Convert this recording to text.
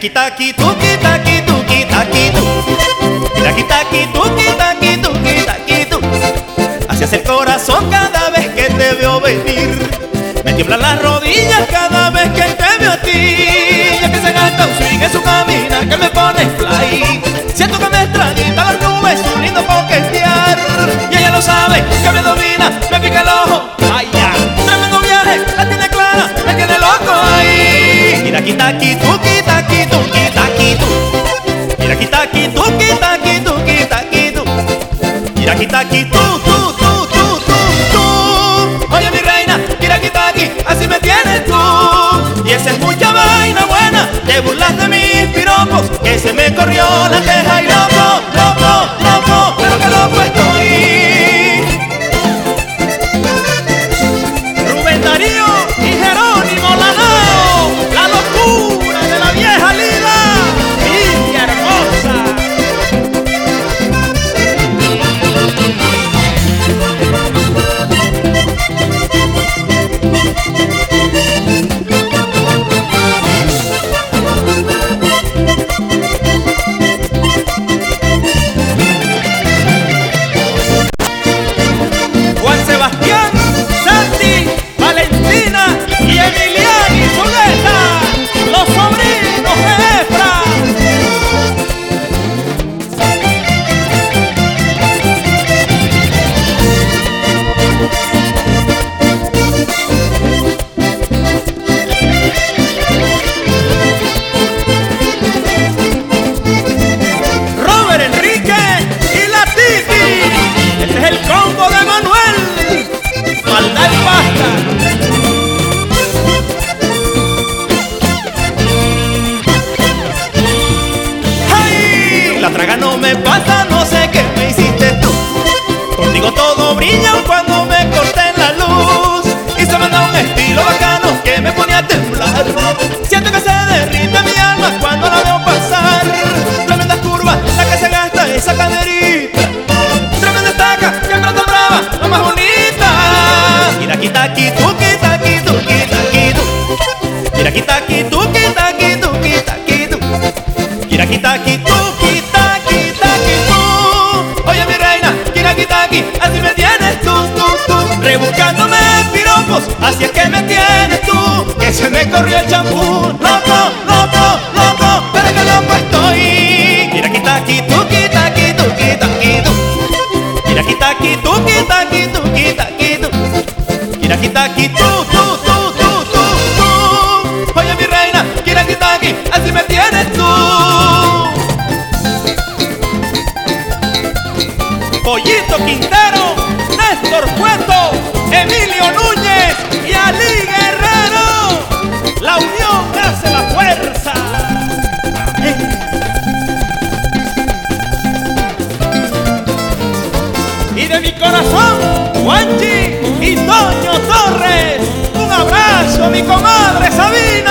Taki taki tuki taki tuki taki tu. Taki taki tuki taki tuki taki tu. Así es el corazón cada vez que te veo venir. Me tiemblan las rodillas cada vez que te veo a ti. Ya que se gasta un swing en su camina que me pone fly. Siento que me extrañita las nubes, un lindo coquetear. Y ella lo sabe, que me domina, me pica el ojo. Vaya, tremendo viaje, la tiene clara, me tiene loco ahí. Mira aquí taki tuki taki tuki taki tu. Mira aquí taki tuki taki tuki taki tu. Mira aquí taki tu tu tu tu tu tu. Oye mi reina, mira aquí taki, así me tienes tú. Y esa es mucha vaina buena, te burlas de mis piropos, que se me corrió la teja y loco, loco, loco, pero que loco estoy. Rubén Darío y Jerónimo Lanao, la locura de la vieja Lila, India hermosa. Juan Sebastián, Santi, Valentina y Emiliani Zuleta, los sobrinos de Efra. Robert Enrique y la Titi. Este es el combo de Manuel. Maldad y pasta. ¡Ay! La traga no me pasa, no sé qué me hiciste tú. Contigo todo brilla cuando me corten la luz. Y se me da un estilo bacano que me pone a temblar. Siento que se derrite mi alma cuando la veo pasar. Tremenda curva, la que se gasta esa caderita. Tremenda estaca, que trata brava, la más bonita. Mira aquí taki tuki taki tuki taki tu. Mira aquí taki tuki taki tuki taki tu. Mira aquí taki tuki taki taki tu. Oye mi reina, mira aquí taki, así me tienes tú, tú, tú. Rebuscándome piropos, así es que me tienes tú. Que se me corrió el champú, loco, loco, loco, pero que loco estoy. Mira aquí taki tuki taki tuki taki tu. Mira aquí taki tuki taki tuki taki tu. Mira aquí taki tu tu tu tu tu tu. Oye mi reina, mira aquí taki, así me tienes tú. Pollito Quintero, Néstor Cueto, Emilio Núñez y Ali Guerrero. La unión hace la fuerza. Y de mi corazón, Juanchi y Toño Torres. Un abrazo, mi comadre Sabina.